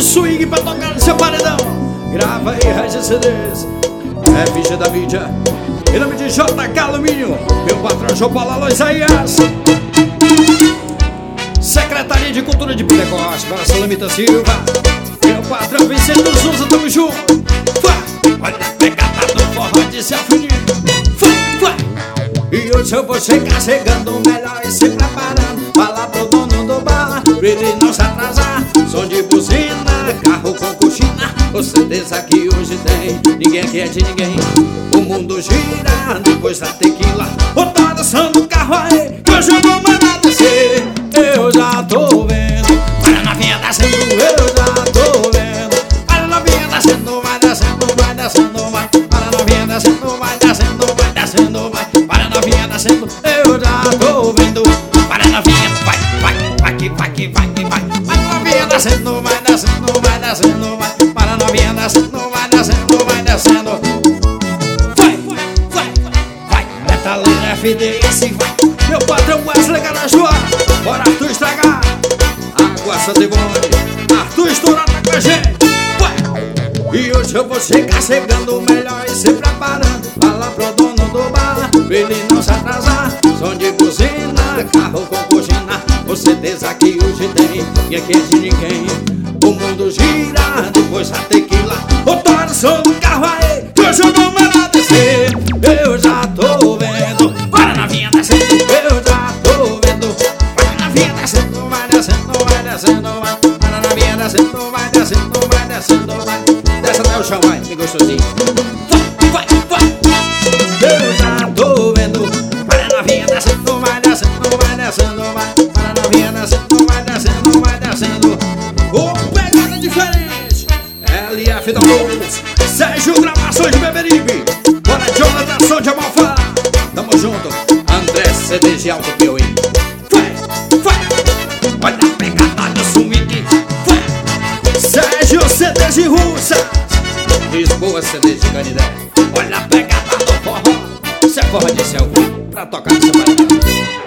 swing pra tocar no seu paredão. Grava aí, Regis CDs. É ficha da mídia. Em nome de JK Alumínio, meu patrão João Paulo Alô Isaías. Secretaria de Cultura de Pentecoste, para Salamita Silva. Meu patrão Vicente Souza, tamo junto. Olha a pegada do forró de se afunir. E hoje eu vou chegar chegando melhor e se preparando. Fala pro dono do bar, pra ele não se atrasar. Som de buzina, carro com coxina. Com certeza que hoje tem, ninguém aqui é de ninguém. O mundo gira depois da tequila. Ô, tá dançando o carro aí, que hoje eu vou mandar descer. Eu já tô vendo, para na vinha descendo, eu já tô vendo. Para na vinha descendo, vai descendo, vai descendo, vai. Para na vinha descendo, vai descendo, vai descendo, vai. Para na vinha descendo, eu já tô vendo. Para na vinha, vai, vai, vai que vai, que vai, que vai. Para na vinha descendo, vai descendo, vai descendo, vai. Para na vinha descendo, vai descendo, vai descendo. Vai, vai, vai, Metaleira FDS, vai. Meu patrão Wesley Garajua, bora Arthur estragar. Água Santa Ivone, Arthur estourado com a gente. Vai. E hoje eu vou chegar chegando melhor e se preparando. Fala pro dono do bar, pra ele não se atrasar. Som de buzina, carro com coxina. Com certeza que hoje tem, e aqui é de ninguém. O mundo gira depois da tequila. Botar o som do carro aí, que hoje eu vou mandar descer. Eu já tô vendo, para na vinha descendo. Eu já tô vendo, para na vinha descendo, vai descendo, vai descendo, vai. Para na vinha descendo, vai descendo, vai descendo, vai. Desce até o chão, vai, que gostosinho. Vai, vai, vai. Eu já tô vendo, para na vinha descendo, vai descendo, vai descendo, vai. Para na vinha descendo, vai descendo, vai descendo. Ô, pegada diferente. LF da Luz, Sérgio Gravações de Beberibe. Bora, Jonathan, som de Amalfá. Tamo junto, André CDs de Alto Piauí. Vai, vai. Olha a pegada do swing. Vai. Sérgio CDs de Russa. Lisboa CDs de Canidé. Olha a pegada do forró. Isso é forró de selva, pra tocar no seu paredão.